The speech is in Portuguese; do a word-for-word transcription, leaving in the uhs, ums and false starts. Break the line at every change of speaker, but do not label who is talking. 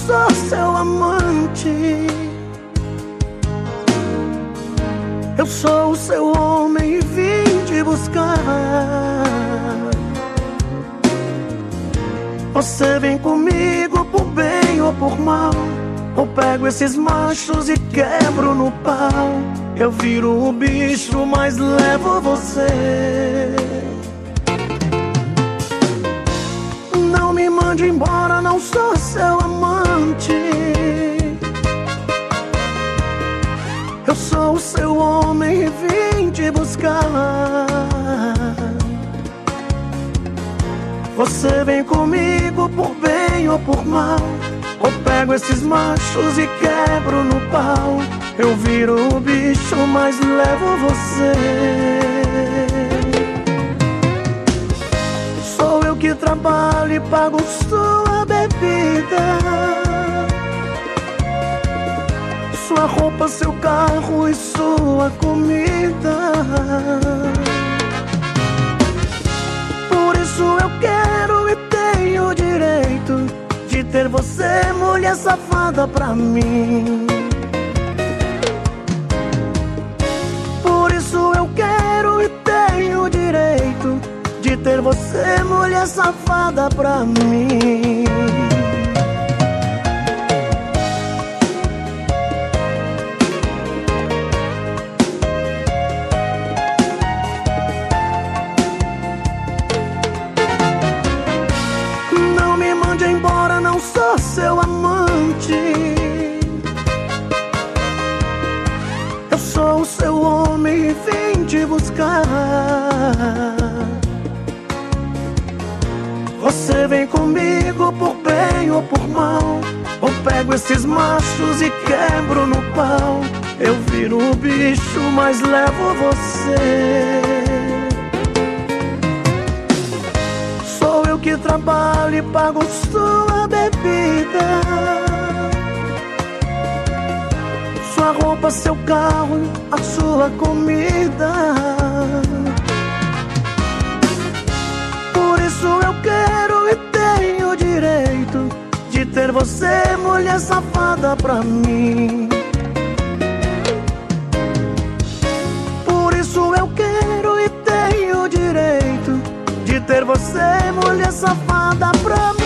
sou seu amante. Eu sou o seu homem e vim te buscar. Você vem comigo por bem ou por mal. Eu pego esses machos e quebro no pau. Eu viro o bicho, mas levo você. Não me mande embora, não sou seu amante. Eu sou o seu homem e vim te buscar. Você vem comigo por bem ou por mal. Eu pego esses machos e quebro no pau. Eu viro o bicho, mas levo você. Sou eu que trabalho e pago sua bebida, sua roupa, seu carro e sua comida. Por isso eu quero e tenho o direito de ter você, mulher safada, pra mim. Por isso eu quero e tenho o direito de ter você, mulher safada, pra mim. Não me mande embora, não sou seu amante. Eu sou o seu homem e vim te buscar. Você vem comigo por bem ou por mal. Eu pego esses machos e quebro no pau. Eu viro o bicho, mas levo você. Sou eu que trabalho e pago sua bebida, sua roupa, seu carro, a sua comida. Por isso eu quero e tenho o direito de ter você, mulher safada, pra mim. Por isso eu quero e tenho o direito de ter você, mulher safada, pra mim.